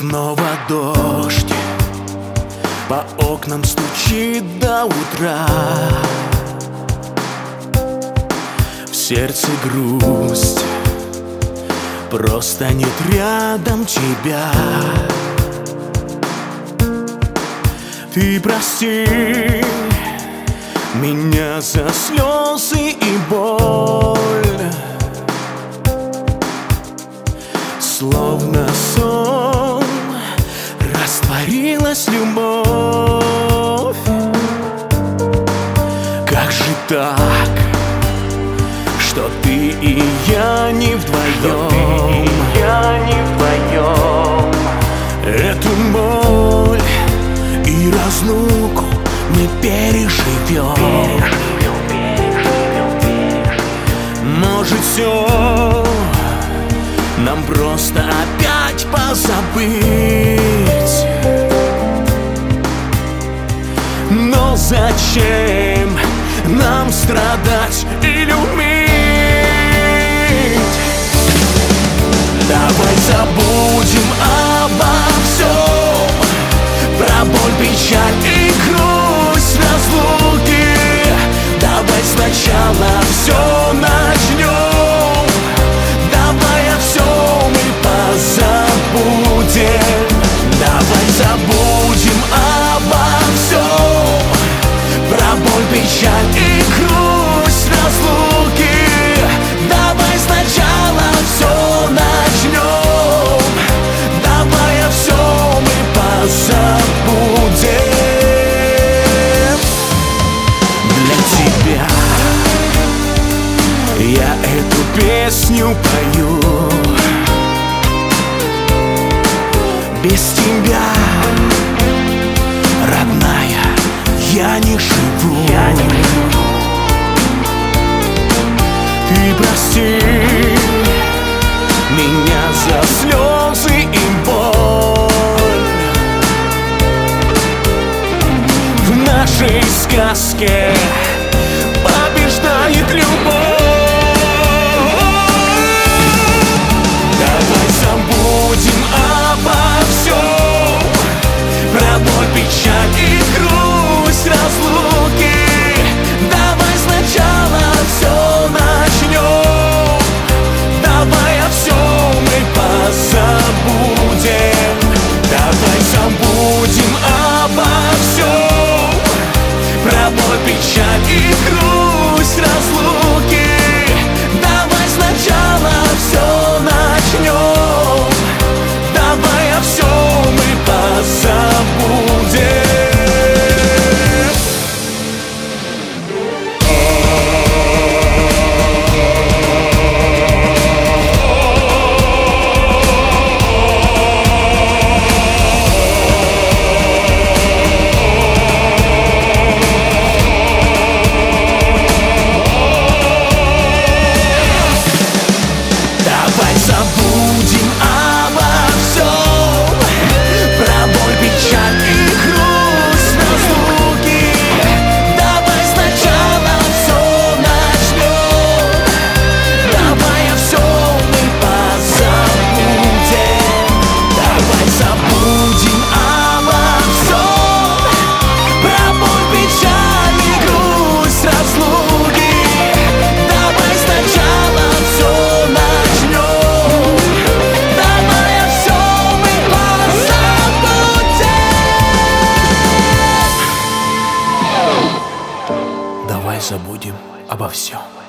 Снова дождь по окнам стучит до утра. В сердце грусть, просто нет рядом тебя. Ты прости меня за слезы и боль. Словно сон растворилась любовь. Как же так, что ты и я не вдвоем? Эту боль и разлуку мы переживем. Может, все нам просто опять позабыть. Но зачем нам страдать и любить? Давай забудем обо всем, про боль, печаль и грусть разлуки. Давай сначала все начнем. Давай о всем мы позабудем. Давай забудем обо всем, про боль, печаль и грусть разлуки. Давай сначала все начнем. Давай о всем мы позабудем. Для тебя я эту песню пою. Без тебя, родная, я не живу. Ты прости меня за слезы и боль. В нашей сказке побеждает любовь. Давай забудем обо всем, про боль, печаль и грусть разлуки. Давай сначала все начнем. Давай о всем мы позабудем. Давай забудем обо всем, про боль, печаль и грусть разлуки. Давай сначала все начнем. Давай о всем мы позабудем. Давай забудем обо всем, про боль, печаль и грусть разлуки. Давай сначала все начнем. Давай о всем мы позабудем. Давай забудем обо всем, про боль, печаль и грусть разлуки. Давай сначала все начнем. Давай о всем мы позабудем. Давай забудем обо всем.